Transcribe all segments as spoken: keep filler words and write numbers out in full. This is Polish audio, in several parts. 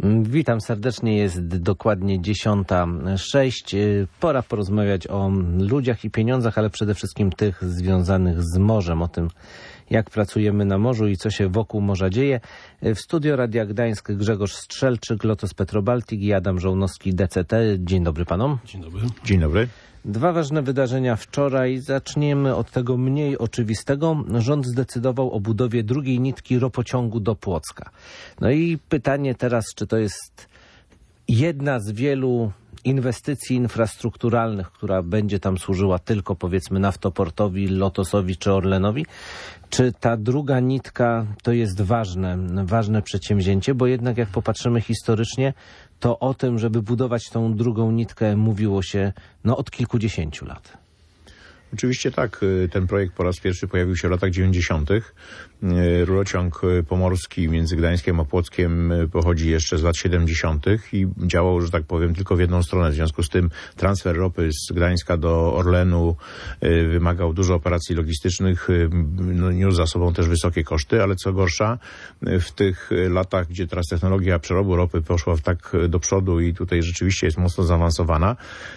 Witam serdecznie, jest dokładnie dziesiąta sześć. Pora porozmawiać o ludziach i pieniądzach, ale przede wszystkim tych związanych z morzem, o tym, jak pracujemy na morzu i co się wokół morza dzieje. W studio Radia Gdańsk Grzegorz Strzelczyk, Lotos Petrobaltic i Adam Żołnowski, D C T. Dzień dobry panom. Dzień dobry. Dzień dobry. Dwa ważne wydarzenia wczoraj. Zaczniemy od tego mniej oczywistego. Rząd zdecydował o budowie drugiej nitki ropociągu do Płocka. No i pytanie teraz, czy to jest jedna z wielu inwestycji infrastrukturalnych, która będzie tam służyła tylko, powiedzmy, Naftoportowi, Lotosowi czy Orlenowi, czy ta druga nitka to jest ważne, ważne przedsięwzięcie, bo jednak jak popatrzymy historycznie, to o tym, żeby budować tą drugą nitkę mówiło się no, od kilkudziesięciu lat. Oczywiście tak, ten projekt po raz pierwszy pojawił się w latach dziewięćdziesiątych. Rurociąg pomorski między Gdańskiem a Płockiem pochodzi jeszcze z lat siedemdziesiątych i działał, że tak powiem, tylko w jedną stronę. W związku z tym transfer ropy z Gdańska do Orlenu wymagał dużo operacji logistycznych, no, niósł za sobą też wysokie koszty, ale co gorsza, w tych latach, gdzie teraz technologia przerobu ropy poszła w tak do przodu i tutaj rzeczywiście jest mocno zaawansowana,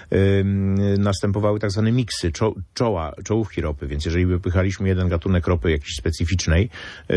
następowały tak zwane miksy, czo czoła, czołówki ropy, więc jeżeli wypychaliśmy jeden gatunek ropy jakiejś specyficznej,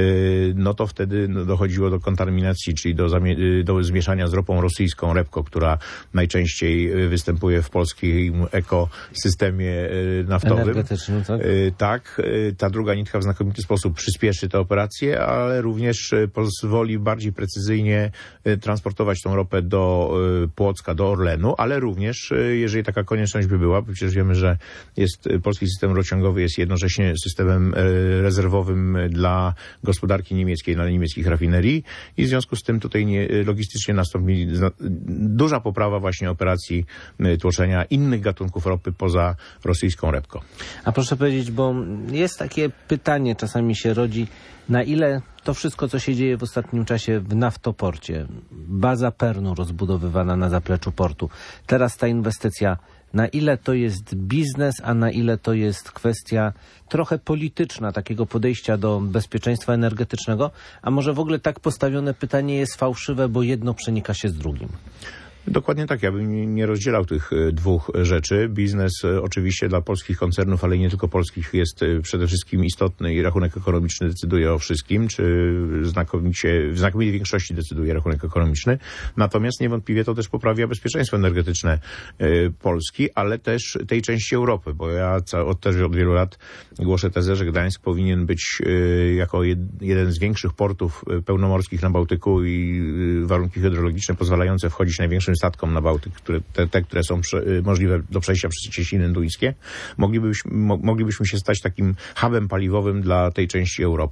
no to wtedy dochodziło do kontaminacji, czyli do, do zmieszania z ropą rosyjską, Repco, która najczęściej występuje w polskim ekosystemie naftowym. Energetycznym, tak? Tak. Ta druga nitka w znakomity sposób przyspieszy te operacje, ale również pozwoli bardziej precyzyjnie transportować tą ropę do Płocka, do Orlenu, ale również, jeżeli taka konieczność by była, bo przecież wiemy, że jest polski system rurociągowy jest jednocześnie systemem rezerwowym dla gospodarki niemieckiej, dla niemieckich rafinerii i w związku z tym tutaj nie, logistycznie nastąpi duża poprawa właśnie operacji tłoczenia innych gatunków ropy poza rosyjską Repco. A proszę powiedzieć, bo jest takie pytanie, czasami się rodzi, na ile to wszystko, co się dzieje w ostatnim czasie w Naftoporcie, baza Pernu rozbudowywana na zapleczu portu, teraz ta inwestycja, na ile to jest biznes, a na ile to jest kwestia trochę polityczna, takiego podejścia do bezpieczeństwa energetycznego, a może w ogóle tak postawione pytanie jest fałszywe, bo jedno przenika się z drugim? Dokładnie tak. Ja bym nie rozdzielał tych dwóch rzeczy. Biznes oczywiście dla polskich koncernów, ale nie tylko polskich, jest przede wszystkim istotny i rachunek ekonomiczny decyduje o wszystkim, czy znakomicie, w znakomitej większości decyduje rachunek ekonomiczny. Natomiast niewątpliwie to też poprawia bezpieczeństwo energetyczne Polski, ale też tej części Europy, bo ja od, też od wielu lat głoszę tezę, że Gdańsk powinien być jako jeden z większych portów pełnomorskich na Bałtyku i warunki hydrologiczne pozwalające wchodzić największym statkom na Bałtyk, które, te, te, które są prze, możliwe do przejścia przez cieśniny indyjskie, moglibyśmy, mo, moglibyśmy się stać takim hubem paliwowym dla tej części Europy.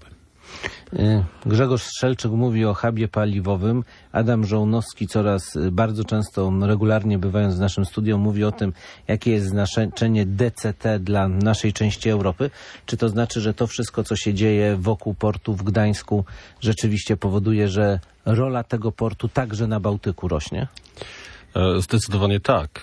Grzegorz Strzelczyk mówi o hubie paliwowym. Adam Żołnowski coraz bardzo często, regularnie bywając w naszym studiu, mówi o tym, jakie jest znaczenie D C T dla naszej części Europy. Czy to znaczy, że to wszystko, co się dzieje wokół portu w Gdańsku, rzeczywiście powoduje, że rola tego portu także na Bałtyku rośnie? Zdecydowanie tak.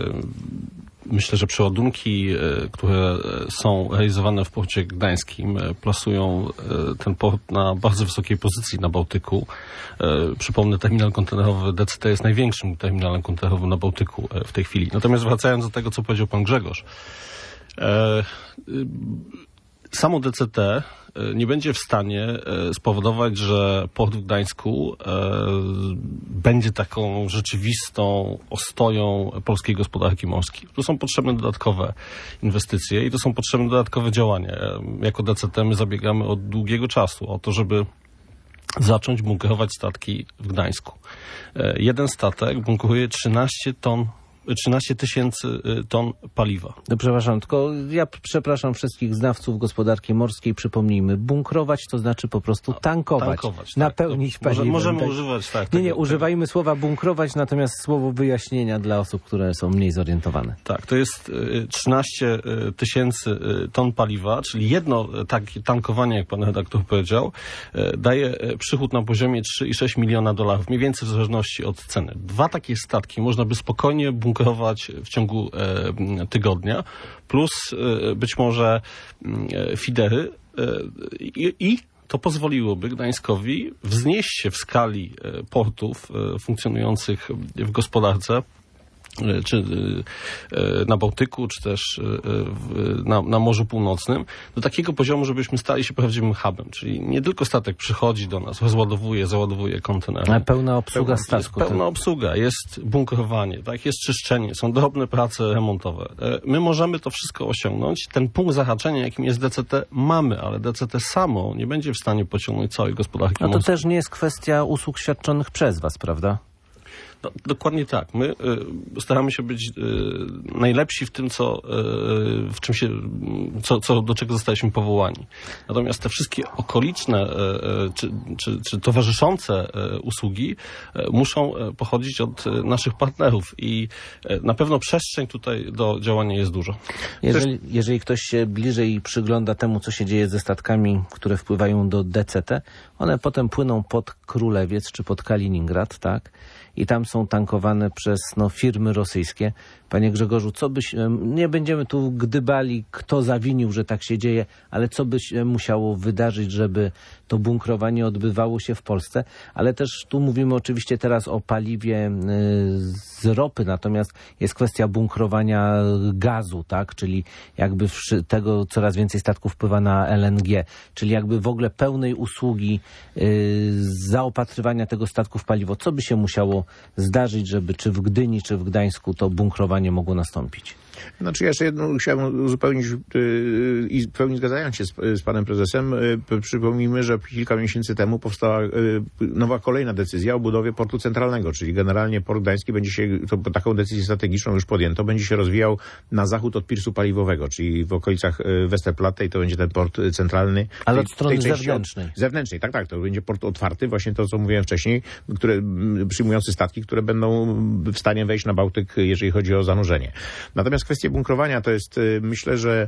Myślę, że przeładunki, które są realizowane w porcie gdańskim, plasują ten port na bardzo wysokiej pozycji na Bałtyku. Przypomnę, terminal kontenerowy D C T jest największym terminalem kontenerowym na Bałtyku w tej chwili. Natomiast wracając do tego, co powiedział pan Grzegorz, samo D C T nie będzie w stanie spowodować, że port w Gdańsku będzie taką rzeczywistą ostoją polskiej gospodarki morskiej. Tu są potrzebne dodatkowe inwestycje i tu są potrzebne dodatkowe działania. Jako D C T my zabiegamy od długiego czasu o to, żeby zacząć bunkrować statki w Gdańsku. Jeden statek bunkruje trzynaście ton trzynaście tysięcy ton paliwa. No, przepraszam, tylko ja przepraszam wszystkich znawców gospodarki morskiej. Przypomnijmy, bunkrować to znaczy po prostu tankować, tankować napełnić tak. paliwem. Możemy tak? używać, tak. Nie, nie, tego, używajmy tego. słowa bunkrować, natomiast słowo wyjaśnienia dla osób, które są mniej zorientowane. Tak, to jest trzynaście tysięcy ton paliwa, czyli jedno takie tankowanie, jak pan redaktor powiedział, daje przychód na poziomie trzy i sześć miliona dolarów, mniej więcej w zależności od ceny. Dwa takie statki można by spokojnie bunkrować w ciągu e, tygodnia, plus e, być może e, fidery e, i, i to pozwoliłoby Gdańskowi wznieść się w skali portów funkcjonujących w gospodarce, czy na Bałtyku, czy też na, na Morzu Północnym, do takiego poziomu, żebyśmy stali się prawdziwym hubem. Czyli nie tylko statek przychodzi do nas, rozładowuje, załadowuje kontenery. Ale pełna obsługa pełna, statku. Jest pełna obsługa, jest bunkrowanie, tak, jest czyszczenie, są drobne prace remontowe. My możemy to wszystko osiągnąć. Ten punkt zahaczenia, jakim jest D C T, mamy, ale D C T samo nie będzie w stanie pociągnąć całej gospodarki No to morskiej. też nie jest kwestia usług świadczonych przez was, prawda? No, dokładnie tak. My y, staramy się być y, najlepsi w tym, co, y, w czym się, co, co, do czego zostaliśmy powołani. Natomiast te wszystkie okoliczne y, czy, czy, czy towarzyszące y, usługi y, muszą y, pochodzić od y, naszych partnerów i y, na pewno przestrzeń tutaj do działania jest dużo. Jeżeli, jeżeli ktoś się bliżej przygląda temu, co się dzieje ze statkami, które wpływają do D C T, one potem płyną pod Królewiec czy pod Kaliningrad, tak? I tam są tankowane przez no, firmy rosyjskie. Panie Grzegorzu, co byś, nie będziemy tu gdybali, kto zawinił, że tak się dzieje, ale co by się musiało wydarzyć, żeby to bunkrowanie odbywało się w Polsce, ale też tu mówimy oczywiście teraz o paliwie z ropy, natomiast jest kwestia bunkrowania gazu, tak, czyli jakby tego coraz więcej statków wpływa na L N G, czyli jakby w ogóle pełnej usługi zaopatrywania tego statku w paliwo. Co by się musiało zdarzyć, żeby czy w Gdyni, czy w Gdańsku to bunkrowanie mogło nastąpić? Znaczy ja jeszcze jedno chciałem uzupełnić yy, i w pełni zgadzając się z, z panem prezesem, yy, przypomnijmy, że kilka miesięcy temu powstała yy, nowa kolejna decyzja o budowie portu centralnego, czyli generalnie port gdański będzie się, to, taką decyzję strategiczną już podjęto, będzie się rozwijał na zachód od pirsu paliwowego, czyli w okolicach yy, Westerplatte i to będzie ten port centralny. Ale tej, od strony tej zewnętrznej. Od, zewnętrznej, tak, tak, to będzie port otwarty, właśnie to, co mówiłem wcześniej, które, przyjmujący statki, które będą w stanie wejść na Bałtyk, jeżeli chodzi o zanurzenie. Natomiast kwestia bunkrowania to jest, myślę, że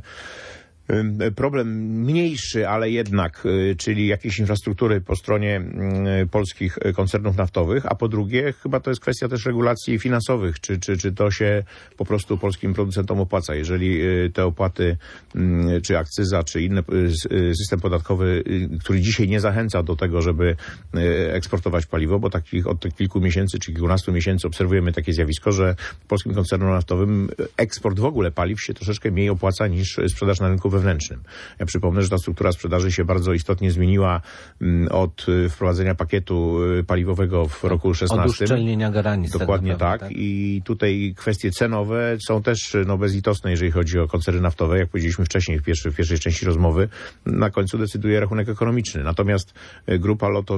problem mniejszy, ale jednak, czyli jakiejś infrastruktury po stronie polskich koncernów naftowych, a po drugie chyba to jest kwestia też regulacji finansowych, czy, czy, czy to się po prostu polskim producentom opłaca. Jeżeli te opłaty, czy akcyza, czy inny system podatkowy, który dzisiaj nie zachęca do tego, żeby eksportować paliwo, bo takich od tych kilku miesięcy, czy kilkunastu miesięcy obserwujemy takie zjawisko, że polskim koncernom naftowym eksport w ogóle paliw się troszeczkę mniej opłaca niż sprzedaż na rynku wewnętrznym. Ja przypomnę, że ta struktura sprzedaży się bardzo istotnie zmieniła od wprowadzenia pakietu paliwowego w roku szesnastym. Od uszczelnienia granic. Dokładnie tak, naprawdę, tak. I tutaj kwestie cenowe są też no, bezlitosne, jeżeli chodzi o koncerny naftowe. Jak powiedzieliśmy wcześniej w, pierwszy, w pierwszej części rozmowy, na końcu decyduje rachunek ekonomiczny. Natomiast grupa Lotos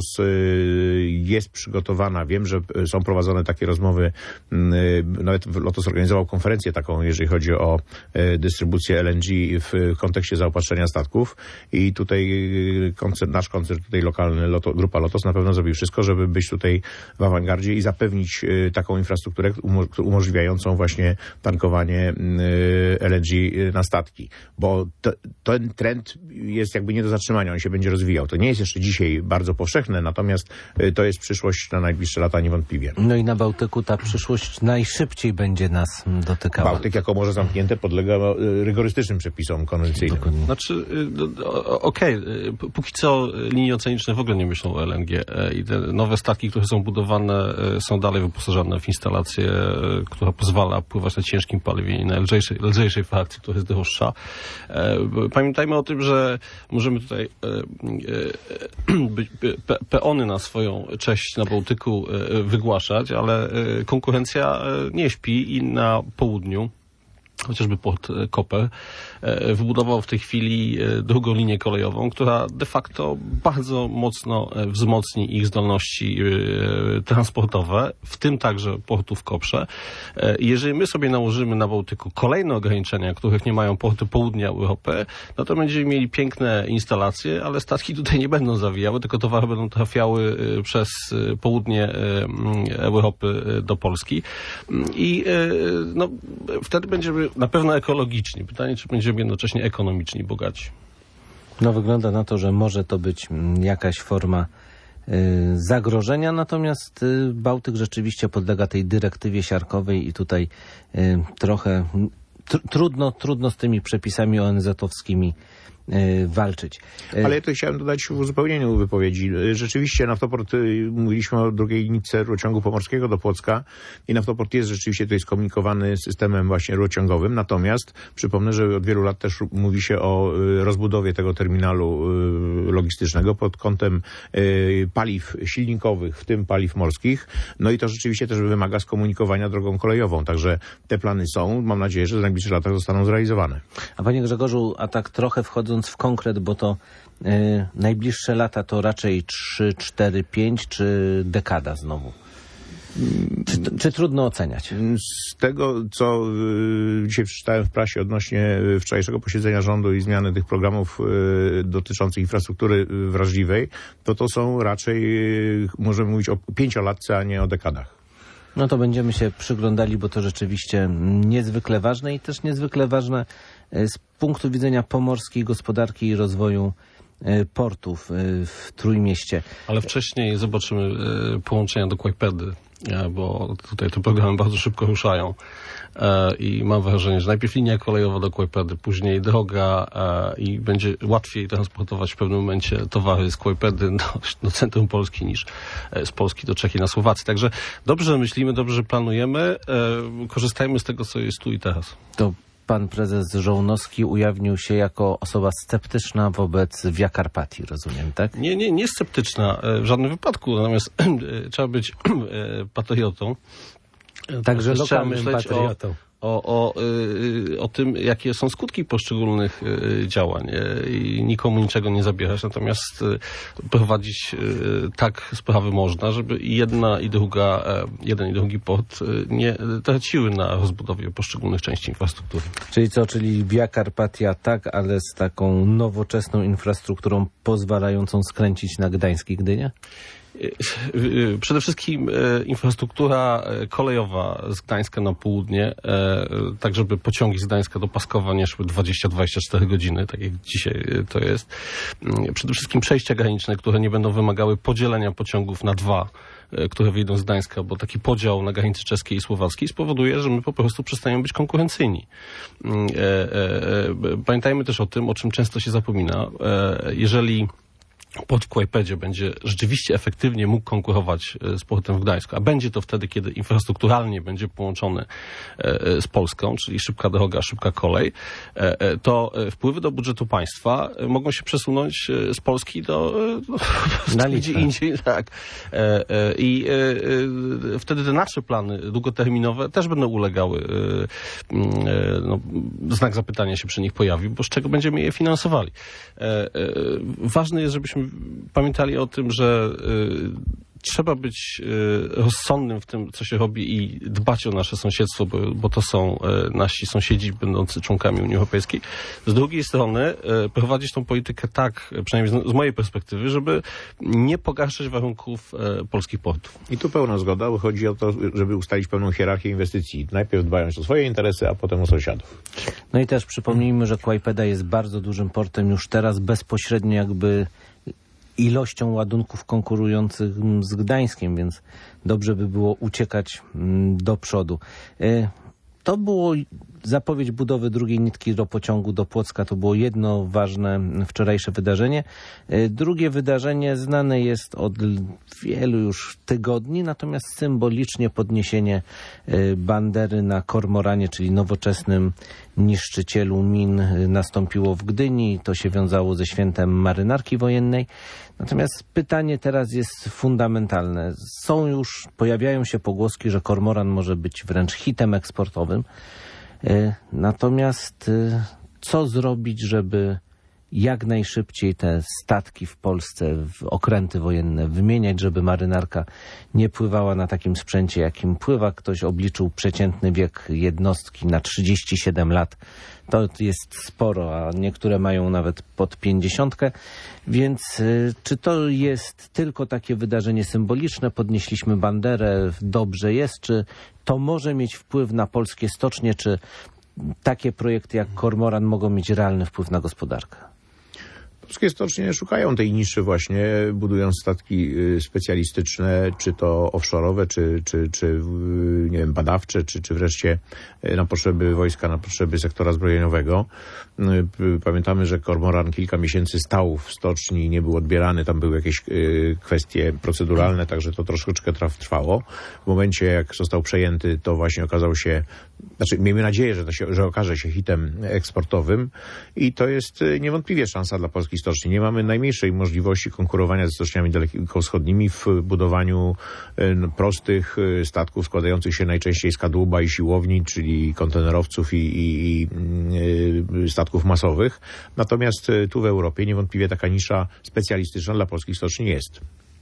jest przygotowana. Wiem, że są prowadzone takie rozmowy. Nawet Lotos organizował konferencję taką, jeżeli chodzi o dystrybucję L N G w kontekście zaopatrzenia statków i tutaj koncert, nasz koncert, tutaj lokalny Loto, grupa Lotos na pewno zrobi wszystko, żeby być tutaj w awangardzie i zapewnić y, taką infrastrukturę umo- umożliwiającą właśnie tankowanie y, L N G na statki, bo to, ten trend jest jakby nie do zatrzymania, on się będzie rozwijał. To nie jest jeszcze dzisiaj bardzo powszechne, natomiast y, to jest przyszłość na najbliższe lata niewątpliwie. No i na Bałtyku ta przyszłość najszybciej będzie nas dotykała. Bałtyk jako morze zamknięte podlega y, rygorystycznym przepisom konwencyjnym. Znaczy, okej, okay, póki co linie oceaniczne w ogóle nie myślą o L N G i te nowe statki, które są budowane, są dalej wyposażone w instalację, która pozwala pływać na ciężkim paliwie i na lżejszej, lżejszej frakcji, która jest droższa. Pamiętajmy o tym, że możemy tutaj peony na swoją cześć na Bałtyku wygłaszać, ale konkurencja nie śpi i na południu, chociażby port Koper, wybudował w tej chwili drugą linię kolejową, która de facto bardzo mocno wzmocni ich zdolności transportowe, w tym także portu w Koprze. Jeżeli my sobie nałożymy na Bałtyku kolejne ograniczenia, których nie mają porty południa Europy, no to będziemy mieli piękne instalacje, ale statki tutaj nie będą zawijały, tylko towary będą trafiały przez południe Europy do Polski. I no, wtedy będziemy na pewno ekologiczni. Pytanie, czy będziemy jednocześnie ekonomiczni, bogaci. No wygląda na to, że może to być jakaś forma y, zagrożenia, natomiast y, Bałtyk rzeczywiście podlega tej dyrektywie siarkowej i tutaj y, trochę tr- trudno, trudno z tymi przepisami O N Z-owskimi walczyć. Ale ja to chciałem dodać w uzupełnieniu wypowiedzi. Rzeczywiście Naftoport, mówiliśmy o drugiej nitce rurociągu pomorskiego do Płocka i Naftoport jest rzeczywiście tutaj skomunikowany systemem właśnie rurociągowym, natomiast przypomnę, że od wielu lat też mówi się o rozbudowie tego terminalu logistycznego pod kątem paliw silnikowych, w tym paliw morskich, no i to rzeczywiście też wymaga skomunikowania drogą kolejową, także te plany są, mam nadzieję, że w najbliższych latach zostaną zrealizowane. A panie Grzegorzu, a tak trochę wchodząc w konkret, bo to y, najbliższe lata to raczej trzy, cztery, pięć czy dekada znowu? Czy, czy trudno oceniać? Z tego, co y, dzisiaj przeczytałem w prasie odnośnie wczorajszego posiedzenia rządu i zmiany tych programów y, dotyczących infrastruktury wrażliwej, to to są raczej, y, możemy mówić o pięciolatce, a nie o dekadach. No to będziemy się przyglądali, bo to rzeczywiście niezwykle ważne i też niezwykle ważne z punktu widzenia pomorskiej gospodarki i rozwoju portów w Trójmieście. Ale wcześniej zobaczymy połączenia do Kłajpedy, bo tutaj te programy bardzo szybko ruszają i mam wrażenie, że najpierw linia kolejowa do Kłajpedy, później droga i będzie łatwiej transportować w pewnym momencie towary z Kłajpedy do, do centrum Polski niż z Polski do Czech i na Słowacji. Także dobrze myślimy, dobrze planujemy, korzystajmy z tego, co jest tu i teraz. To pan prezes Żołnowski ujawnił się jako osoba sceptyczna wobec Via Carpatii, rozumiem, tak? Nie, nie, nie sceptyczna w żadnym wypadku, natomiast trzeba być patriotą. Także Też trzeba lokalnym myśleć patriotą. O, o, o, o tym, jakie są skutki poszczególnych działań i nikomu niczego nie zabierać, natomiast prowadzić tak sprawy można, żeby i jedna i druga, jeden i drugi port nie traciły na rozbudowie poszczególnych części infrastruktury. Czyli co, czyli Via Carpatia tak, ale z taką nowoczesną infrastrukturą pozwalającą skręcić na Gdańsk i Gdynię? Przede wszystkim infrastruktura kolejowa z Gdańska na południe, tak żeby pociągi z Gdańska do Paskowa nie szły dwadzieścia do dwudziestu czterech godziny, tak jak dzisiaj to jest. Przede wszystkim przejścia graniczne, które nie będą wymagały podzielenia pociągów na dwa, które wyjdą z Gdańska, bo taki podział na granicy czeskiej i słowackiej spowoduje, że my po prostu przestaniemy być konkurencyjni. Pamiętajmy też o tym, o czym często się zapomina. Jeżeli port w Kłajpedzie będzie rzeczywiście efektywnie mógł konkurować z portem w Gdańsku, a będzie to wtedy, kiedy infrastrukturalnie będzie połączony z Polską, czyli szybka droga, szybka kolej, to wpływy do budżetu państwa mogą się przesunąć z Polski do na gdzie indziej. Tak. I wtedy te nasze plany długoterminowe też będą ulegały, no, znak zapytania się przy nich pojawi, bo z czego będziemy je finansowali. Ważne jest, żebyśmy pamiętali o tym, że y, trzeba być y, rozsądnym w tym, co się robi i dbać o nasze sąsiedztwo, bo, bo to są y, nasi sąsiedzi będący członkami Unii Europejskiej. Z drugiej strony y, prowadzić tą politykę tak, przynajmniej z, z mojej perspektywy, żeby nie pogarszać warunków y, polskich portów. I tu pełna zgoda, bo chodzi o to, żeby ustalić pewną hierarchię inwestycji. Najpierw dbając o swoje interesy, a potem o sąsiadów. No i też przypomnijmy, że Kłajpeda jest bardzo dużym portem już teraz, bezpośrednio jakby ilością ładunków konkurujących z Gdańskiem, więc dobrze by było uciekać do przodu. To było zapowiedź budowy drugiej nitki ropociągu do Płocka. To było jedno ważne wczorajsze wydarzenie. Drugie wydarzenie znane jest od wielu już tygodni, natomiast symbolicznie podniesienie bandery na kormoranie, czyli nowoczesnym niszczycielu min, nastąpiło w Gdyni. To się wiązało ze świętem marynarki wojennej. Natomiast pytanie teraz jest fundamentalne. Są już, pojawiają się pogłoski, że kormoran może być wręcz hitem eksportowym. Natomiast co zrobić, żeby jak najszybciej te statki w Polsce, w okręty wojenne wymieniać, żeby marynarka nie pływała na takim sprzęcie, jakim pływa. Ktoś obliczył przeciętny wiek jednostki na trzydzieści siedem lat. To jest sporo, a niektóre mają nawet pod pięćdziesiątkę. Więc y, czy to jest tylko takie wydarzenie symboliczne? Podnieśliśmy banderę, dobrze jest. Czy to może mieć wpływ na polskie stocznie? Czy takie projekty jak Kormoran mogą mieć realny wpływ na gospodarkę? Polskie stocznie szukają tej niszy właśnie, budując statki specjalistyczne, czy to offshore'owe, czy, czy, czy nie wiem, badawcze, czy, czy wreszcie na potrzeby wojska, na potrzeby sektora zbrojeniowego. Pamiętamy, że kormoran kilka miesięcy stał w stoczni i nie był odbierany. Tam były jakieś kwestie proceduralne, także to troszeczkę trwało. W momencie, jak został przejęty, to właśnie okazał się, znaczy miejmy nadzieję, że, to się, że okaże się hitem eksportowym i to jest niewątpliwie szansa dla polskich stoczni. Nie mamy najmniejszej możliwości konkurowania ze stoczniami dalekowschodnimi w budowaniu prostych statków składających się najczęściej z kadłuba i siłowni, czyli kontenerowców i, i, i statków masowych. Natomiast tu w Europie niewątpliwie taka nisza specjalistyczna dla polskich stoczni jest.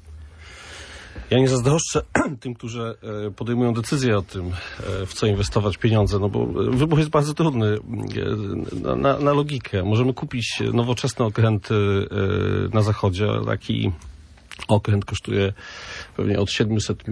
Ja nie zazdroszczę tym, którzy podejmują decyzję o tym, w co inwestować pieniądze, no bo wybór jest bardzo trudny na, na, na logikę. Możemy kupić nowoczesne okręty na zachodzie, taki okręt kosztuje pewnie od siedemset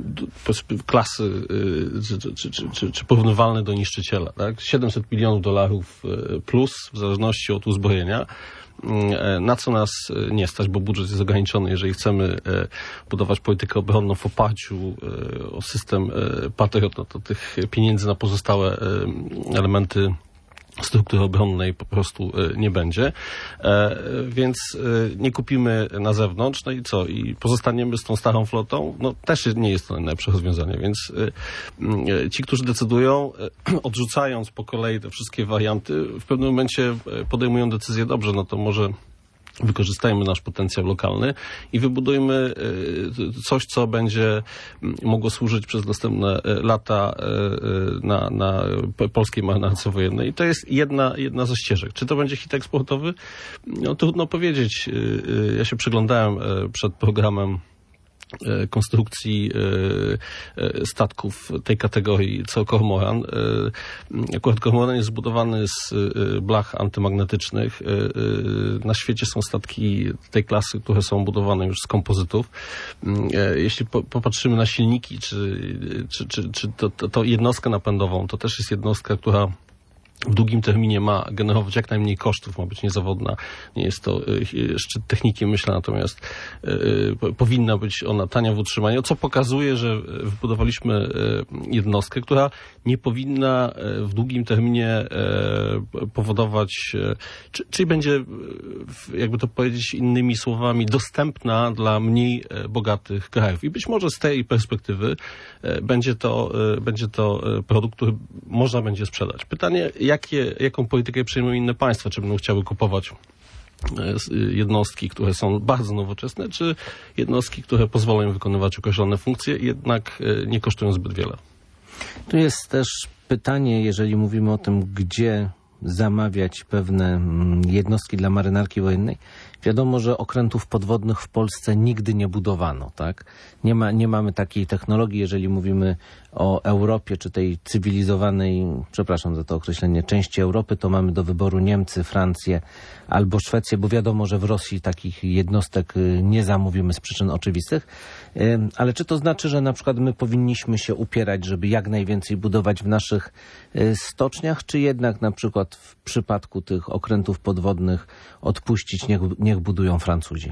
klasy czy, czy, czy, czy, czy porównywalny do niszczyciela, tak? siedemset milionów dolarów plus w zależności od uzbrojenia. Na co nas nie stać, bo budżet jest ograniczony. Jeżeli chcemy budować politykę obronną w oparciu o system Patriot, no to tych pieniędzy na pozostałe elementy struktury obronnej po prostu nie będzie, więc nie kupimy na zewnątrz, no i co? I pozostaniemy z tą starą flotą? No też nie jest to najlepsze rozwiązanie, więc ci, którzy decydują, odrzucając po kolei te wszystkie warianty, w pewnym momencie podejmują decyzję, dobrze, no to może wykorzystajmy nasz potencjał lokalny i wybudujmy coś, co będzie mogło służyć przez następne lata na, na polskiej marynarce wojennej. I to jest jedna, jedna ze ścieżek. Czy to będzie hit eksportowy? No, trudno powiedzieć. Ja się przyglądałem przed programem konstrukcji statków tej kategorii co kormoran. Akurat kormoran jest zbudowany z blach antymagnetycznych. Na świecie są statki tej klasy, które są budowane już z kompozytów. Jeśli popatrzymy na silniki, czy, czy, czy, czy to, to, to jednostkę napędową, to też jest jednostka, która w długim terminie ma generować jak najmniej kosztów, ma być niezawodna. Nie jest to szczyt techniki, myślę, natomiast y, powinna być ona tania w utrzymaniu, co pokazuje, że wybudowaliśmy jednostkę, która nie powinna w długim terminie y, powodować, y, czy, czyli będzie, jakby to powiedzieć innymi słowami, dostępna dla mniej bogatych krajów. I być może z tej perspektywy y, będzie to, y, będzie to produkt, który można będzie sprzedać. Pytanie, Jakie, jaką politykę przyjmują inne państwa? Czy będą chciały kupować jednostki, które są bardzo nowoczesne, czy jednostki, które pozwolą im wykonywać określone funkcje i jednak nie kosztują zbyt wiele? Tu jest też pytanie, jeżeli mówimy o tym, gdzie zamawiać pewne jednostki dla marynarki wojennej. Wiadomo, że okrętów podwodnych w Polsce nigdy nie budowano, tak? Nie ma, nie mamy takiej technologii, jeżeli mówimy o Europie, czy tej cywilizowanej, przepraszam za to określenie, części Europy, to mamy do wyboru Niemcy, Francję albo Szwecję, bo wiadomo, że w Rosji takich jednostek nie zamówimy z przyczyn oczywistych. Ale czy to znaczy, że na przykład my powinniśmy się upierać, żeby jak najwięcej budować w naszych stoczniach, czy jednak na przykład w przypadku tych okrętów podwodnych odpuścić, niech, niech budują Francuzi?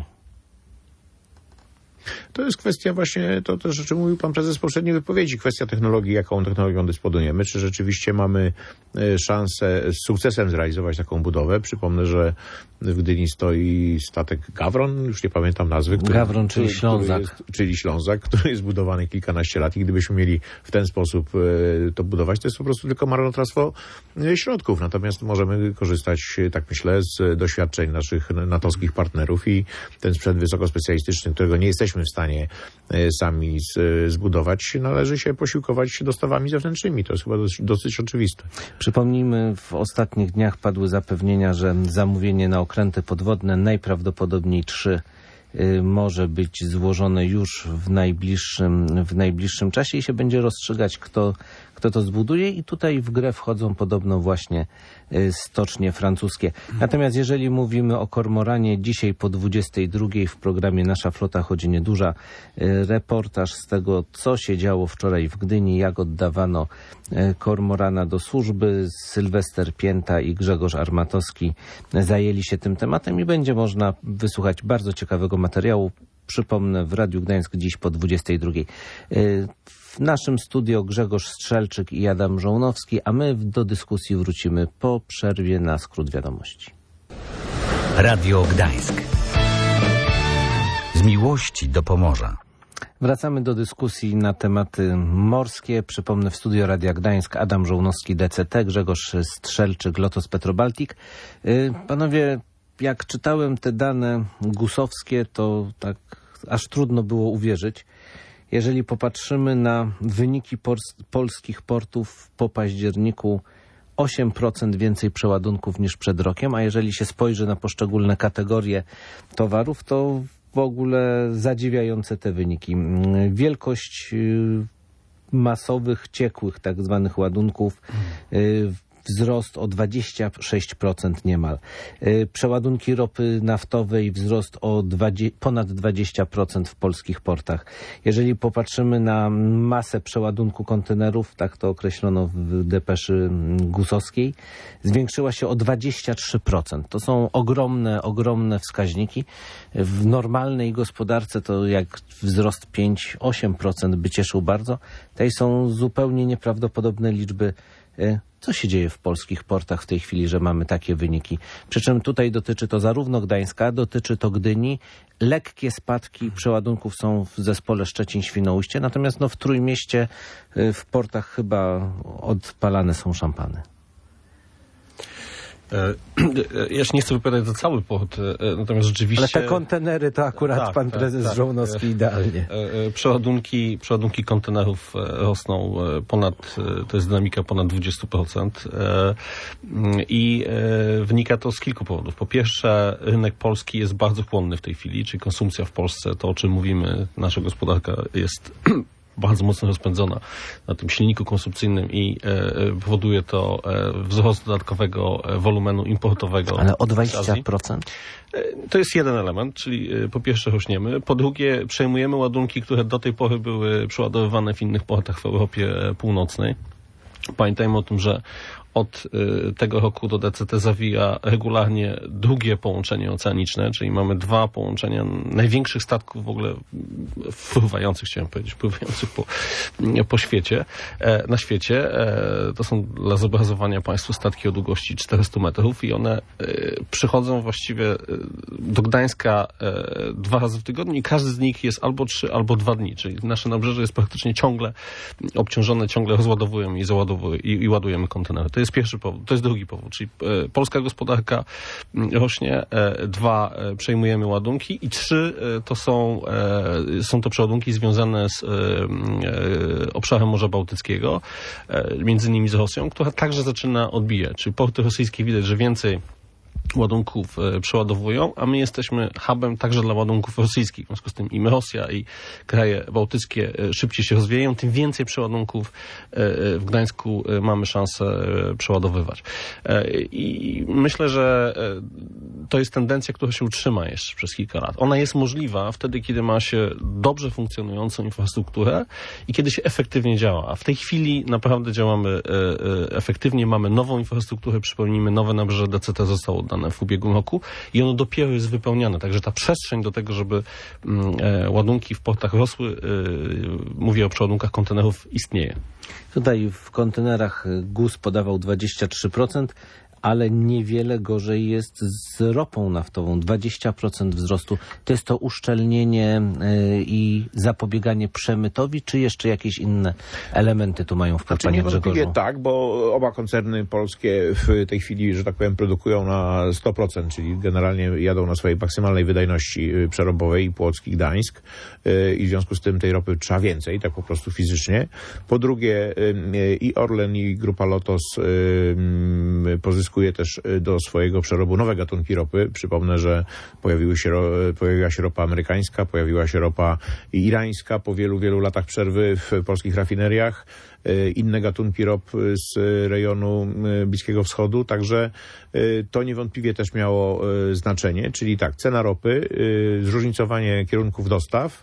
To jest kwestia właśnie, to też o czym mówił pan prezes w poprzedniej wypowiedzi, kwestia technologii, jaką technologią dysponujemy, czy rzeczywiście mamy szansę z sukcesem zrealizować taką budowę. Przypomnę, że w Gdyni stoi statek Gawron, już nie pamiętam nazwy. Który, Gawron, czyli który, Ślązak. Który jest, czyli Ślązak, który jest budowany kilkanaście lat i gdybyśmy mieli w ten sposób to budować, to jest po prostu tylko marnotrawstwo środków. Natomiast możemy korzystać, tak myślę, z doświadczeń naszych natowskich partnerów i ten sprzęt wysokospecjalistyczny, którego nie jesteśmy w stanie sami zbudować, należy się posiłkować dostawami zewnętrznymi. To jest chyba dosyć, dosyć oczywiste. Przypomnijmy, w ostatnich dniach padły zapewnienia, że zamówienie na okręty podwodne, najprawdopodobniej trzy, może być złożone już w najbliższym, w najbliższym czasie i się będzie rozstrzygać, kto, kto to zbuduje i tutaj w grę wchodzą podobno właśnie stocznie francuskie. Natomiast jeżeli mówimy o kormoranie, dzisiaj po dwudziestej drugiej w programie Nasza Flota chodzi nieduża reportaż z tego, co się działo wczoraj w Gdyni, jak oddawano kormorana do służby. Sylwester Pięta i Grzegorz Armatowski zajęli się tym tematem i będzie można wysłuchać bardzo ciekawego materiału. Przypomnę, w Radiu Gdańsk dziś po dwudziestej drugiej. W naszym studio Grzegorz Strzelczyk i Adam Żołnowski, a my do dyskusji wrócimy po przerwie na skrót wiadomości. Radio Gdańsk. Z miłości do Pomorza. Wracamy do dyskusji na tematy morskie. Przypomnę, w studio Radia Gdańsk Adam Żołnowski, D C T, Grzegorz Strzelczyk, Lotos Petrobaltic. Panowie, jak czytałem te dane gusowskie, to tak aż trudno było uwierzyć. Jeżeli popatrzymy na wyniki polskich portów po październiku, osiem procent więcej przeładunków niż przed rokiem, a jeżeli się spojrzy na poszczególne kategorie towarów, to w ogóle zadziwiające te wyniki. Wielkość masowych, ciekłych tak zwanych ładunków, wzrost o dwadzieścia sześć procent niemal. Przeładunki ropy naftowej, wzrost o ponad dwadzieścia procent w polskich portach. Jeżeli popatrzymy na masę przeładunku kontenerów, tak to określono w depeszy gusowskiej, zwiększyła się o dwadzieścia trzy procent. To są ogromne, ogromne wskaźniki. W normalnej gospodarce to jak wzrost pięć do ośmiu procent by cieszył bardzo. Tutaj są zupełnie nieprawdopodobne liczby. Co się dzieje w polskich portach w tej chwili, że mamy takie wyniki? Przy czym tutaj dotyczy to zarówno Gdańska, dotyczy to Gdyni. Lekkie spadki przeładunków są w zespole Szczecin-Świnoujście, natomiast no, w Trójmieście w portach chyba odpalane są szampany. Ja się nie chcę wypowiadać za cały port, natomiast rzeczywiście... Ale te kontenery to akurat tak, pan prezes tak, Żołnowski tak. idealnie. Przeładunki, przeładunki kontenerów rosną ponad, to jest dynamika ponad dwadzieścia procent i wynika to z kilku powodów. Po pierwsze, rynek polski jest bardzo chłonny w tej chwili, czyli konsumpcja w Polsce, to o czym mówimy, nasza gospodarka jest... bardzo mocno rozpędzona na tym silniku konsumpcyjnym i e, powoduje to e, wzrost dodatkowego e, wolumenu importowego. Ale o dwadzieścia procent? E, to jest jeden element, czyli e, po pierwsze rośniemy, po drugie przejmujemy ładunki, które do tej pory były przeładowywane w innych portach w Europie Północnej. Pamiętajmy o tym, że od y, tego roku do D C T zawija regularnie drugie połączenie oceaniczne, czyli mamy dwa połączenia największych statków w ogóle wpływających, chciałem powiedzieć, wpływających po, po świecie, e, na świecie. E, to są dla zobrazowania państwu statki o długości czterysta metrów i one e, przychodzą właściwie do Gdańska e, dwa razy w tygodniu i każdy z nich jest albo trzy, albo dwa dni, czyli nasze nabrzeże jest praktycznie ciągle obciążone, ciągle rozładowujemy i załadowujemy i, i ładujemy kontenery. To jest pierwszy powód. To jest drugi powód, czyli e, polska gospodarka rośnie, e, dwa, e, przejmujemy ładunki i trzy, e, to są, e, są to przeładunki związane z e, e, obszarem Morza Bałtyckiego, e, między innymi z Rosją, która także zaczyna odbijać. Czyli porty rosyjskie widać, że więcej ładunków e, przeładowują, a my jesteśmy hubem także dla ładunków rosyjskich. W związku z tym im Rosja i kraje bałtyckie e, szybciej się rozwijają, tym więcej przeładunków e, w Gdańsku e, mamy szansę e, przeładowywać. E, I myślę, że e, to jest tendencja, która się utrzyma jeszcze przez kilka lat. Ona jest możliwa wtedy, kiedy ma się dobrze funkcjonującą infrastrukturę i kiedy się efektywnie działa. A w tej chwili naprawdę działamy e, e, efektywnie, mamy nową infrastrukturę, przypomnijmy, nowe nabrzeże D C T zostało oddane w ubiegłym roku i ono dopiero jest wypełniane. Także ta przestrzeń do tego, żeby e, ładunki w portach rosły, e, mówię o przeładunkach kontenerów, istnieje. Tutaj w kontenerach G U S podawał dwadzieścia trzy procent, ale niewiele gorzej jest z ropą naftową. dwadzieścia procent wzrostu. To jest to uszczelnienie y, i zapobieganie przemytowi, czy jeszcze jakieś inne elementy tu mają wpływ, znaczy, panie Grzegorzu? Tak, bo oba koncerny polskie w tej chwili, że tak powiem, produkują na sto procent, czyli generalnie jadą na swojej maksymalnej wydajności przerobowej, i Płock, i Gdańsk, y, i w związku z tym tej ropy trzeba więcej, tak po prostu fizycznie. Po drugie, y, i Orlen, i Grupa Lotos y, pozyskuje pozyskuje też do swojego przerobu nowe gatunki ropy. Przypomnę, że pojawiły się, pojawiła się ropa amerykańska, pojawiła się ropa irańska po wielu, wielu latach przerwy w polskich rafineriach. Inne gatunki rop z rejonu Bliskiego Wschodu, także to niewątpliwie też miało znaczenie, czyli tak, cena ropy, zróżnicowanie kierunków dostaw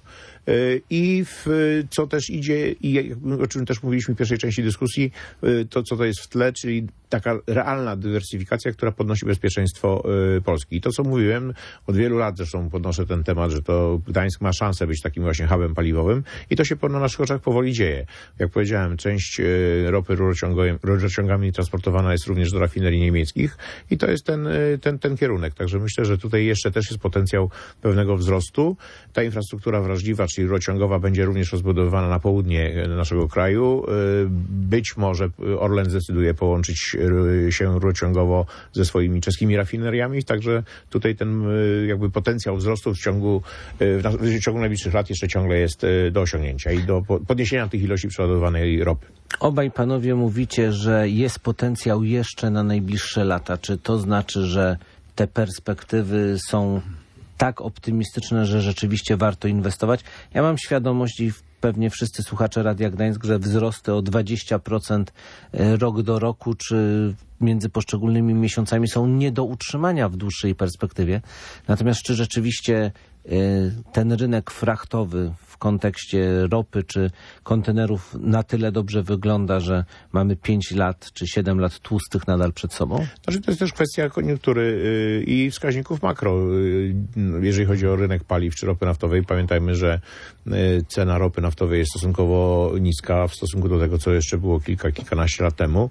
i w, co też idzie, i o czym też mówiliśmy w pierwszej części dyskusji, to co to jest w tle, czyli taka realna dywersyfikacja, która podnosi bezpieczeństwo Polski. I to, co mówiłem, od wielu lat zresztą podnoszę ten temat, że to Gdańsk ma szansę być takim właśnie hubem paliwowym i to się na naszych oczach powoli dzieje. Jak powiedziałem, część ropy rurociągami transportowana jest również do rafinerii niemieckich i to jest ten, ten, ten kierunek. Także myślę, że tutaj jeszcze też jest potencjał pewnego wzrostu. Ta infrastruktura wrażliwa, czyli rurociągowa, będzie również rozbudowywana na południe naszego kraju. Być może Orlen zdecyduje połączyć się rurociągowo ze swoimi czeskimi rafineriami, także tutaj ten jakby potencjał wzrostu w ciągu, w ciągu najbliższych lat jeszcze ciągle jest do osiągnięcia i do podniesienia tych ilości przeładowanej ropy. Obaj panowie mówicie, że jest potencjał jeszcze na najbliższe lata. Czy to znaczy, że te perspektywy są tak optymistyczne, że rzeczywiście warto inwestować? Ja mam świadomość i pewnie wszyscy słuchacze Radia Gdańsk, że wzrosty o dwadzieścia procent rok do roku czy między poszczególnymi miesiącami są nie do utrzymania w dłuższej perspektywie. Natomiast czy rzeczywiście ten rynek frachtowy w kontekście ropy czy kontenerów na tyle dobrze wygląda, że mamy pięć lat czy siedem lat tłustych nadal przed sobą? Znaczy, to jest też kwestia koniunktury i wskaźników makro. Jeżeli chodzi o rynek paliw czy ropy naftowej, pamiętajmy, że cena ropy naftowej jest stosunkowo niska w stosunku do tego, co jeszcze było kilka, kilkanaście lat temu.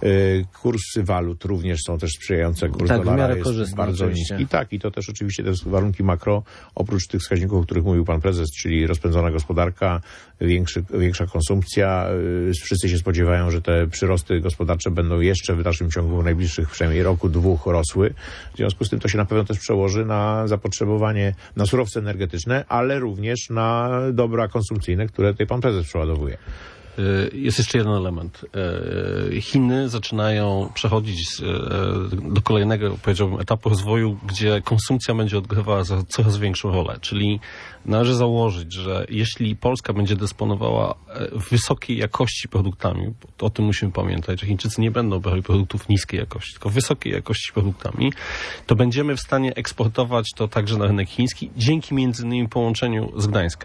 Kursy walut również są też sprzyjające. Kurs tak, dolara jest korzystny, bardzo oczywiście. niski. Tak, i to też oczywiście te warunki makro, oprócz tych wskaźników, o których mówił pan prezes, czyli rozpędzona gospodarka, większy, większa konsumpcja. Wszyscy się spodziewają, że te przyrosty gospodarcze będą jeszcze w dalszym ciągu w najbliższych przynajmniej roku, dwóch rosły. W związku z tym to się na pewno też przełoży na zapotrzebowanie na surowce energetyczne, ale również na dobra konsumpcyjne, które tutaj pan prezes przeładowuje. Jest jeszcze jeden element. Chiny zaczynają przechodzić do kolejnego, powiedziałbym, etapu rozwoju, gdzie konsumpcja będzie odgrywała coraz większą rolę. Czyli należy założyć, że jeśli Polska będzie dysponowała wysokiej jakości produktami, o tym musimy pamiętać, że Chińczycy nie będą brali produktów niskiej jakości, tylko wysokiej jakości produktami, to będziemy w stanie eksportować to także na rynek chiński, dzięki między innymi połączeniu z Gdańska.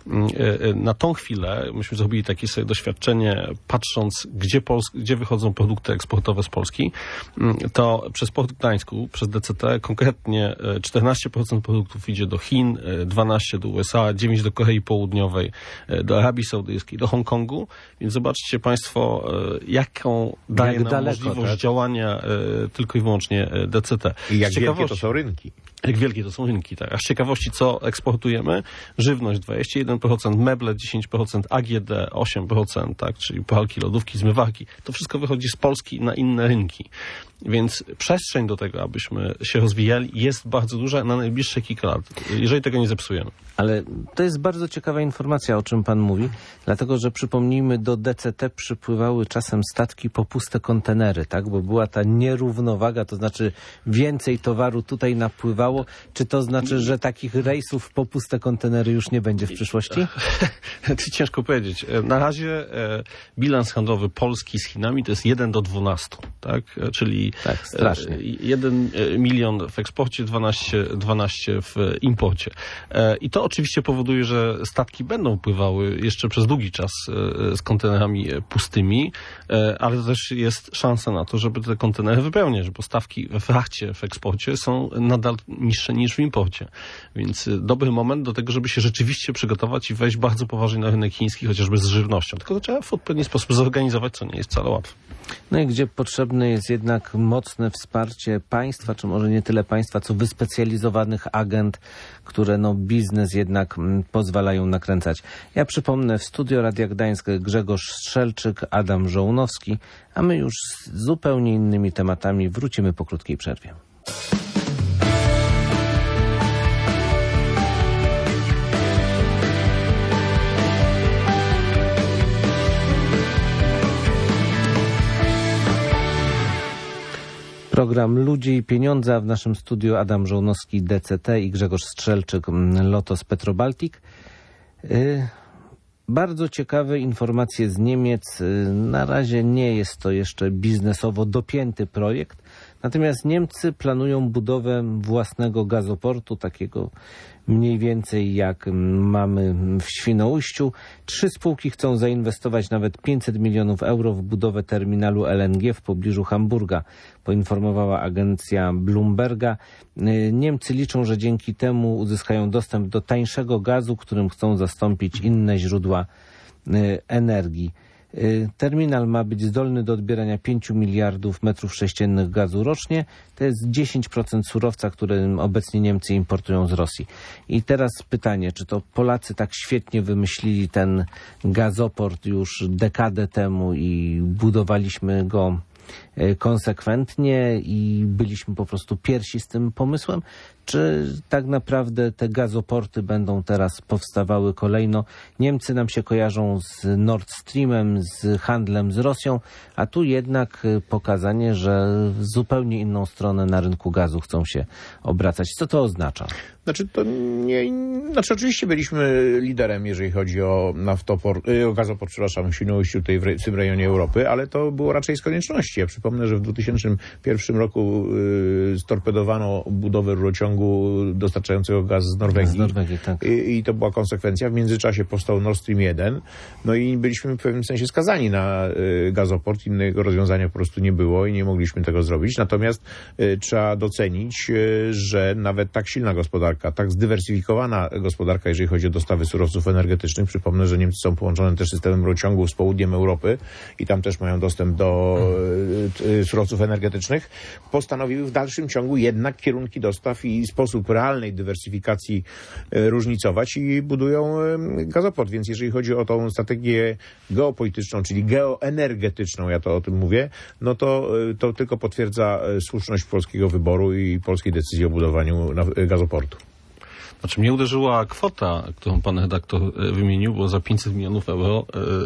Na tą chwilę myśmy zrobili takie sobie doświadczenie, patrząc, gdzie, Pols- gdzie wychodzą produkty eksportowe z Polski, to przez Port w Gdańsku, przez D C T konkretnie czternaście procent produktów idzie do Chin, dwanaście procent do U S A, dziewięć procent do Korei Południowej, do Arabii Saudyjskiej, do Hongkongu. Więc zobaczcie państwo, jaką daje jak nam daleko, możliwość tak? działania tylko i wyłącznie D C T. I jak wielkie to są rynki. Jak wielkie to są rynki, tak. A z ciekawości, co eksportujemy? Żywność dwadzieścia jeden procent, meble dziesięć procent, A G D osiem procent, tak, czyli pralki, lodówki, zmywarki. To wszystko wychodzi z Polski na inne rynki. Więc przestrzeń do tego, abyśmy się rozwijali, jest bardzo duża na najbliższe kilka lat, jeżeli tego nie zepsujemy. Ale to jest bardzo ciekawa informacja, o czym pan mówi, dlatego, że przypomnijmy, do D C T przypływały czasem statki po puste kontenery, tak? Bo była ta nierównowaga, to znaczy więcej towaru tutaj napływało. Czy to znaczy, że takich rejsów po puste kontenery już nie będzie w przyszłości? Ciężko powiedzieć. Na razie bilans handlowy Polski z Chinami to jest jeden do dwunastu, tak? Czyli tak, strasznie. jeden milion w eksporcie, dwanaście, dwanaście w imporcie. I to oczywiście powoduje, że statki będą pływały jeszcze przez długi czas z kontenerami pustymi, ale to też jest szansa na to, żeby te kontenery wypełniać, bo stawki we frakcie w eksporcie są nadal niższe niż w imporcie. Więc dobry moment do tego, żeby się rzeczywiście przygotować i wejść bardzo poważnie na rynek chiński, chociażby z żywnością. Tylko to trzeba w odpowiedni sposób zorganizować, co nie jest wcale łatwe. No i gdzie potrzebne jest jednak mocne wsparcie państwa, czy może nie tyle państwa, co wyspecjalizowanych agent, które no biznes jednak m, pozwalają nakręcać. Ja przypomnę, w studio Radia Gdańsk Grzegorz Strzelczyk, Adam Żołnowski, a my już z zupełnie innymi tematami wrócimy po krótkiej przerwie. Program Ludzie i Pieniądze, a w naszym studiu Adam Żołnowski, D C T i Grzegorz Strzelczyk, Lotos Petrobaltic. Bardzo ciekawe informacje z Niemiec. Na razie nie jest to jeszcze biznesowo dopięty projekt, natomiast Niemcy planują budowę własnego gazoportu, takiego mniej więcej jak mamy w Świnoujściu. Trzy spółki chcą zainwestować nawet pięćset milionów euro w budowę terminalu L N G w pobliżu Hamburga, poinformowała agencja Bloomberga. Niemcy liczą, że dzięki temu uzyskają dostęp do tańszego gazu, którym chcą zastąpić inne źródła energii. Terminal ma być zdolny do odbierania pięć miliardów metrów sześciennych gazu rocznie. To jest dziesięć procent surowca, który obecnie Niemcy importują z Rosji. I teraz pytanie, czy to Polacy tak świetnie wymyślili ten gazoport już dekadę temu i budowaliśmy go konsekwentnie i byliśmy po prostu pierwsi z tym pomysłem? Czy tak naprawdę te gazoporty będą teraz powstawały kolejno? Niemcy nam się kojarzą z Nord Streamem, z handlem z Rosją, a tu jednak pokazanie, że w zupełnie inną stronę na rynku gazu chcą się obracać. Co to oznacza? Znaczy, to nie, znaczy oczywiście byliśmy liderem, jeżeli chodzi o naftoport, o gazoport, przepraszam, w Świnoujściu, tutaj w, w tym rejonie Europy, ale to było raczej z konieczności. Ja przypomnę, że w dwa tysiące pierwszym roku y, storpedowano budowę rurociągu dostarczającego gaz z Norwegii. Z Norwegii, tak. I, I to była konsekwencja. W międzyczasie powstał Nord Stream jeden. No i byliśmy w pewnym sensie skazani na y, gazoport. Innego rozwiązania po prostu nie było i nie mogliśmy tego zrobić. Natomiast y, trzeba docenić, y, że nawet tak silna gospodarka, tak zdywersyfikowana gospodarka, jeżeli chodzi o dostawy surowców energetycznych. Przypomnę, że Niemcy są połączone też systemem rurociągu z południem Europy i tam też mają dostęp do y, y, surowców energetycznych. Postanowiły w dalszym ciągu jednak kierunki dostaw i sposób realnej dywersyfikacji y, różnicować i budują y, gazoport. Więc jeżeli chodzi o tą strategię geopolityczną, czyli geoenergetyczną, ja to o tym mówię, no to, y, to tylko potwierdza y, słuszność polskiego wyboru i polskiej decyzji o budowaniu na, y, gazoportu. Znaczy mnie uderzyła kwota, którą pan redaktor wymienił, bo za pięćset milionów euro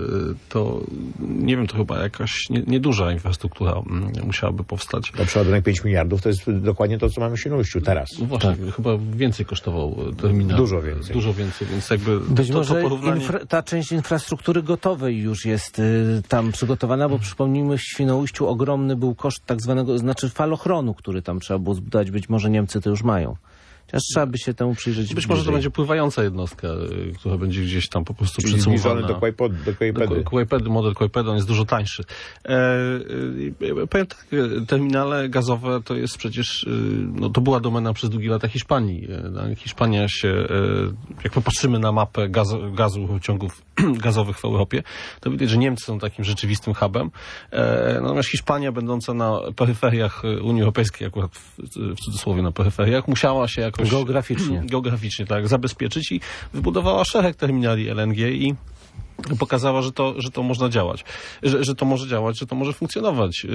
to, nie wiem, to chyba jakaś nieduża infrastruktura musiałaby powstać. To przyładunek pięć miliardów to jest dokładnie to, co mamy w Świnoujściu teraz. No właśnie, tak. Chyba więcej kosztował terminal. Dużo więcej. Dużo więcej, więc jakby Być to, może to porównanie... infra- ta część infrastruktury gotowej już jest y, tam przygotowana, bo przypomnijmy, w Świnoujściu ogromny był koszt tak zwanego, znaczy falochronu, który tam trzeba było zbudować. Być może Niemcy to już mają. Chociaż trzeba by się temu przyjrzeć. Być bliżej. może to będzie pływająca jednostka, która będzie gdzieś tam po prostu Czyli przycumowana. do Kłajpedy. Do Kłajpedy. Kłajpedy, model Kłajpedy, on jest dużo tańszy. E, e, powiem tak, terminale gazowe to jest przecież, no to była domena przez długie lata Hiszpanii. Hiszpania się, e, jak popatrzymy na mapę gazu, gazu ciągów gazowych w Europie, to widać, że Niemcy są takim rzeczywistym hubem. E, natomiast Hiszpania, będąca na peryferiach Unii Europejskiej, akurat w, w cudzysłowie na peryferiach, musiała się jakoś geograficznie. geograficznie tak zabezpieczyć i wybudowała szereg terminali L N G i pokazała, że to, że to można działać, że, że to może działać, że to może funkcjonować.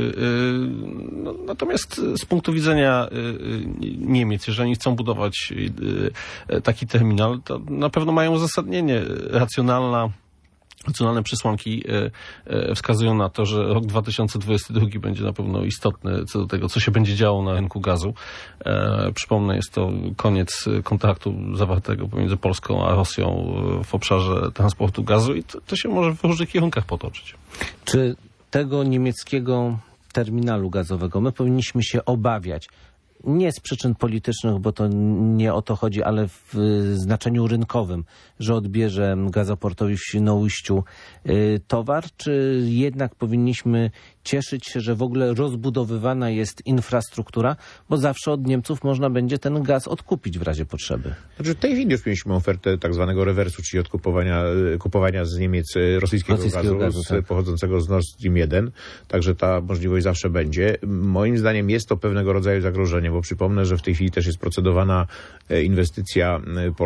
No, natomiast z punktu widzenia Niemiec, jeżeli oni chcą budować taki terminal, to na pewno mają uzasadnienie. Racjonalna Racjonalne przesłanki e, e, wskazują na to, że rok dwa tysiące dwudziesty drugi będzie na pewno istotny co do tego, co się będzie działo na rynku gazu. E, przypomnę, jest to koniec kontraktu zawartego pomiędzy Polską a Rosją w obszarze transportu gazu i to, to się może w różnych kierunkach potoczyć. Czy tego niemieckiego terminalu gazowego my powinniśmy się obawiać? Nie z przyczyn politycznych, bo to nie o to chodzi, ale w znaczeniu rynkowym, że odbierze gazoportowi w Świnoujściu y, towar, czy jednak powinniśmy cieszyć się, że w ogóle rozbudowywana jest infrastruktura, bo zawsze od Niemców można będzie ten gaz odkupić w razie potrzeby. Znaczy w tej chwili już mieliśmy ofertę tak zwanego rewersu, czyli odkupowania kupowania z Niemiec rosyjskiego, rosyjskiego gazu, gazu tak. pochodzącego z Nord Stream jeden, także ta możliwość zawsze będzie. Moim zdaniem jest to pewnego rodzaju zagrożenie, zagrożenie, bo przypomnę, że w tej chwili też jest procedowana inwestycja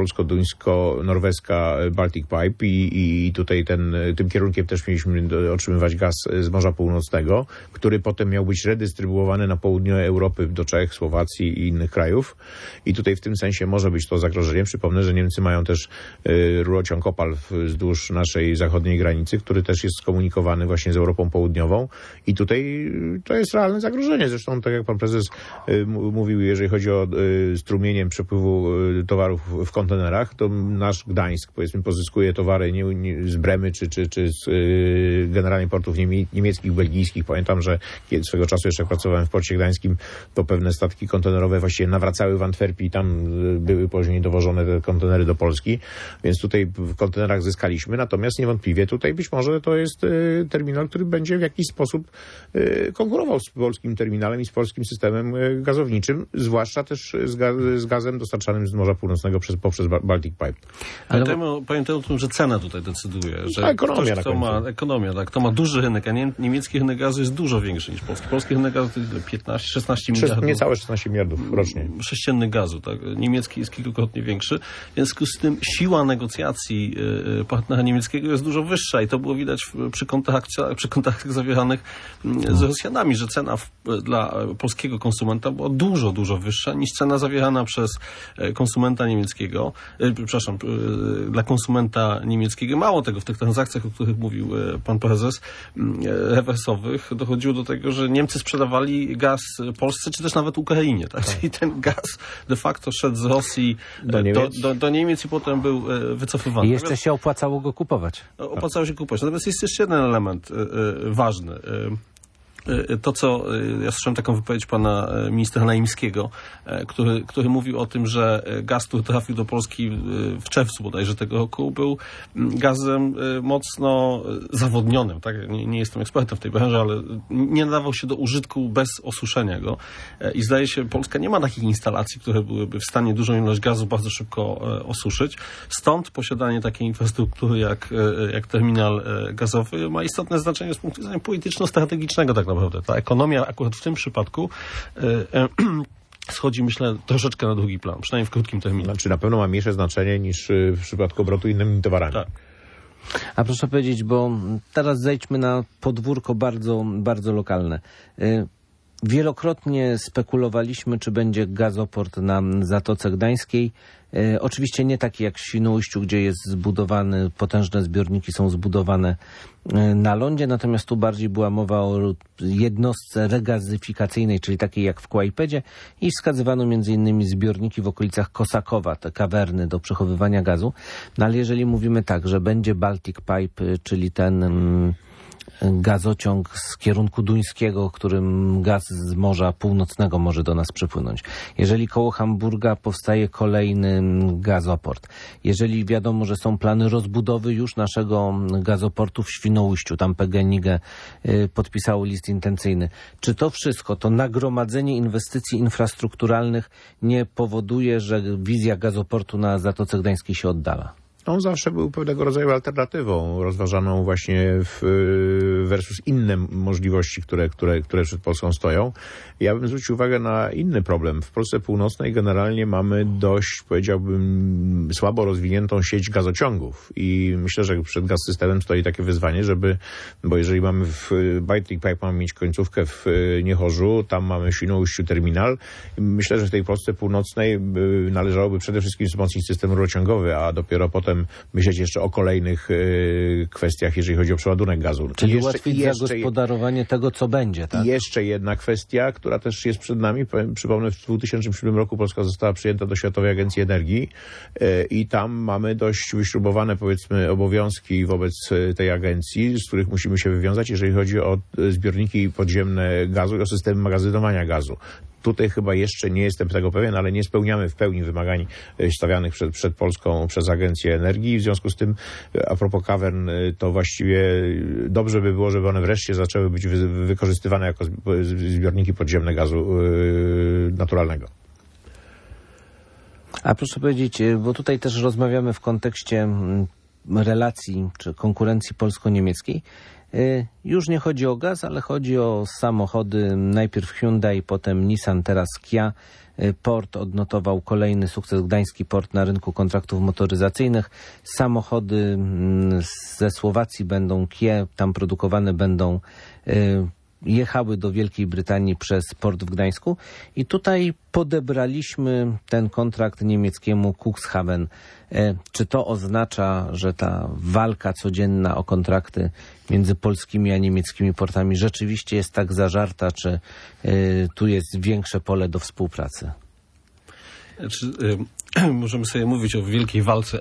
polsko-duńsko-norweska Baltic Pipe i, i tutaj ten, tym kierunkiem też mieliśmy otrzymywać gaz z Morza Północnego, który potem miał być redystrybuowany na południe Europy do Czech, Słowacji i innych krajów. I tutaj w tym sensie może być to zagrożenie. Przypomnę, że Niemcy mają też y, rurociąg Opal wzdłuż naszej zachodniej granicy, który też jest skomunikowany właśnie z Europą Południową. I tutaj y, to jest realne zagrożenie. Zresztą, tak jak pan prezes y, mówił, jeżeli chodzi o y, strumieniem przepływu y, towarów w kontenerach, to nasz Gdańsk, powiedzmy, pozyskuje towary nie, nie, z Bremy czy, czy, czy z y, generalnie portów niemie, niemieckich, belgijskich. Pamiętam, że kiedy swego czasu jeszcze pracowałem w porcie gdańskim, to pewne statki kontenerowe właściwie nawracały w Antwerpii i tam były później dowożone te kontenery do Polski, więc tutaj w kontenerach zyskaliśmy, natomiast niewątpliwie tutaj być może to jest y, terminal, który będzie w jakiś sposób y, konkurował z polskim terminalem i z polskim systemem y, gazowniczym, zwłaszcza też z, gaz, z gazem dostarczanym z Morza Północnego przez, poprzez Baltic Pipe. Ale pamiętajmy o tym, że cena tutaj decyduje, że ekonomia, ktoś, kto ma ekonomia, tak, kto ma duży rynek, a nie, niemiecki rynek gazu jest dużo większy niż polski. Polski rynek gazu to jest piętnaście szesnaście miliardów. Niecałe szesnaście miliardów rocznie. Sześcienny gazu, tak. Niemiecki jest kilkukrotnie większy. W związku z tym siła negocjacji y, partnera niemieckiego jest dużo wyższa i to było widać w, przy, kontaktach, przy kontaktach zawieranych y, z Rosjanami, że cena w, dla polskiego konsumenta była dużo, dużo wyższa niż cena zawierana przez konsumenta niemieckiego, y, przepraszam, y, dla konsumenta niemieckiego. Mało tego, w tych transakcjach, o których mówił y, pan prezes, y, rewersowych, dochodziło do tego, że Niemcy sprzedawali gaz Polsce, czy też nawet Ukrainie, tak? Czyli ten gaz de facto szedł z Rosji do Niemiec, do, do, do Niemiec i potem był e, wycofywany. I jeszcze Natomiast się opłacało go kupować. Opłacało się kupować. Natomiast jest jeszcze jeden element e, e, ważny. E, To, co ja słyszałem taką wypowiedź pana ministra Naimskiego, który, który mówił o tym, że gaz, który trafił do Polski w czerwcu bodajże tego roku, był gazem mocno zawodnionym. Tak? Nie, nie jestem ekspertem w tej branży, ale nie nadawał się do użytku bez osuszenia go. I zdaje się, Polska nie ma takich instalacji, które byłyby w stanie dużą ilość gazu bardzo szybko osuszyć. Stąd posiadanie takiej infrastruktury jak, jak terminal gazowy ma istotne znaczenie z punktu widzenia polityczno-strategicznego tak naprawdę. Ta ekonomia akurat w tym przypadku yy, yy, schodzi, myślę, troszeczkę na drugi plan, przynajmniej w krótkim terminie. Znaczy na pewno ma mniejsze znaczenie niż w przypadku obrotu innymi towarami. Tak. A proszę powiedzieć, bo teraz zejdźmy na podwórko bardzo, bardzo lokalne. Yy, Wielokrotnie spekulowaliśmy, czy będzie gazoport na Zatoce Gdańskiej. E, oczywiście nie taki jak w Świnoujściu, gdzie jest zbudowany, potężne zbiorniki są zbudowane e, na lądzie, natomiast tu bardziej była mowa o jednostce regazyfikacyjnej, czyli takiej jak w Kłajpedzie i wskazywano między innymi zbiorniki w okolicach Kosakowa, te kawerny do przechowywania gazu. No ale jeżeli mówimy tak, że będzie Baltic Pipe, czyli ten... Mm, gazociąg z kierunku duńskiego, którym gaz z Morza Północnego może do nas przypłynąć. Jeżeli koło Hamburga powstaje kolejny gazoport, jeżeli wiadomo, że są plany rozbudowy już naszego gazoportu w Świnoujściu, tam P G N I G y, podpisało list intencyjny, czy to wszystko, to nagromadzenie inwestycji infrastrukturalnych nie powoduje, że wizja gazoportu na Zatoce Gdańskiej się oddala? On zawsze był pewnego rodzaju alternatywą, rozważaną właśnie w, versus inne możliwości, które, które, które przed Polską stoją. Ja bym zwrócił uwagę na inny problem. W Polsce Północnej generalnie mamy dość, powiedziałbym, słabo rozwiniętą sieć gazociągów i myślę, że przed gaz systemem stoi takie wyzwanie, żeby, bo jeżeli mamy w Baltic Pipe mamy mieć końcówkę w Niechorzu, tam mamy w Świnoujściu terminal, myślę, że w tej Polsce Północnej należałoby przede wszystkim wzmocnić system rurociągowy, a dopiero potem myśleć jeszcze o kolejnych y, kwestiach, jeżeli chodzi o przeładunek gazu. Czyli jeszcze, ułatwić jeszcze, zagospodarowanie tego, co będzie, tak? I jeszcze jedna kwestia, która też jest przed nami. Przypomnę, w dwa tysiące siódmym roku Polska została przyjęta do Światowej Agencji Energii y, i tam mamy dość wyśrubowane, powiedzmy, obowiązki wobec tej agencji, z których musimy się wywiązać, jeżeli chodzi o zbiorniki podziemne gazu i o systemy magazynowania gazu. Tutaj chyba jeszcze nie jestem tego pewien, ale nie spełniamy w pełni wymagań stawianych przed, przed Polską przez Agencję Energii. W związku z tym, a propos kawern, to właściwie dobrze by było, żeby one wreszcie zaczęły być wy, wykorzystywane jako zbiorniki podziemne gazu yy, naturalnego. A proszę powiedzieć, bo tutaj też rozmawiamy w kontekście relacji czy konkurencji polsko-niemieckiej. Już nie chodzi o gaz, ale chodzi o samochody. Najpierw Hyundai, potem Nissan, teraz Kia. Port odnotował kolejny sukces, gdański port na rynku kontraktów motoryzacyjnych. Samochody ze Słowacji będą Kia, tam produkowane będą, jechały do Wielkiej Brytanii przez port w Gdańsku i tutaj podebraliśmy ten kontrakt niemieckiemu Cuxhaven. Czy to oznacza, że ta walka codzienna o kontrakty między polskimi a niemieckimi portami rzeczywiście jest tak zażarta, czy tu jest większe pole do współpracy? Znaczy, y, możemy sobie mówić o wielkiej walce.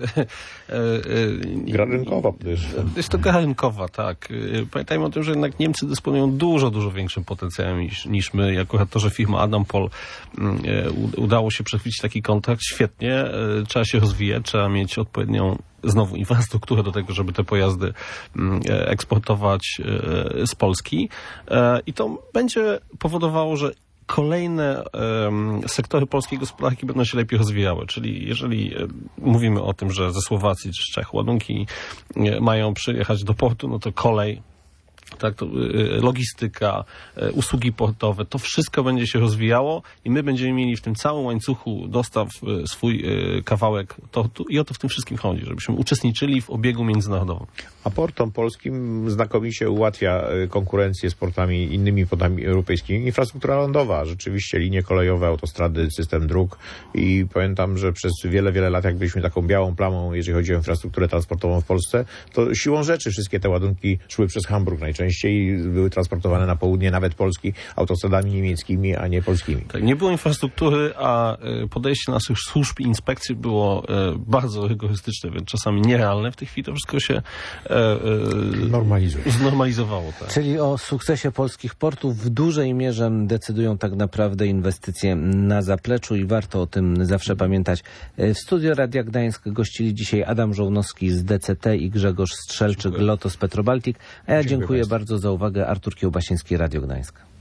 Gra rynkowa. Jest to gra rynkowa, tak. Pamiętajmy o tym, że jednak Niemcy dysponują dużo, dużo większym potencjałem niż, niż my. Jako to, że firma Adam Pol y, udało się przechwycić taki kontrakt, świetnie. Y, trzeba się rozwijać, trzeba mieć odpowiednią znowu infrastrukturę do tego, żeby te pojazdy y, eksportować y, z Polski. Y, I to będzie powodowało, że kolejne um, sektory polskiej gospodarki będą się lepiej rozwijały. Czyli jeżeli um, mówimy o tym, że ze Słowacji czy z Czech ładunki um, mają przyjechać do portu, no to kolej, tak, to, y, logistyka, y, usługi portowe, to wszystko będzie się rozwijało i my będziemy mieli w tym całym łańcuchu dostaw y, swój y, kawałek tortu i o to w tym wszystkim chodzi, żebyśmy uczestniczyli w obiegu międzynarodowym. A portom polskim znakomicie ułatwia konkurencję z portami, innymi portami europejskimi. Infrastruktura lądowa, rzeczywiście linie kolejowe, autostrady, system dróg i pamiętam, że przez wiele, wiele lat jak byliśmy taką białą plamą, jeżeli chodzi o infrastrukturę transportową w Polsce, to siłą rzeczy wszystkie te ładunki szły przez Hamburg najczęściej i były transportowane na południe nawet Polski autostradami niemieckimi, a nie polskimi. Tak, nie było infrastruktury, a podejście naszych służb i inspekcji było bardzo rygorystyczne, więc czasami nierealne. W tej chwili to wszystko się normalizuje. Znormalizowało. Tak. Czyli o sukcesie polskich portów w dużej mierze decydują tak naprawdę inwestycje na zapleczu i warto o tym zawsze pamiętać. W studio Radia Gdańsk gościli dzisiaj Adam Żołnowski z D C T i Grzegorz Strzelczyk, Lotos Petrobaltic, a ja dziękuję, dziękuję bardzo za uwagę. Artur Kiełbasiński, Radio Gdańsk.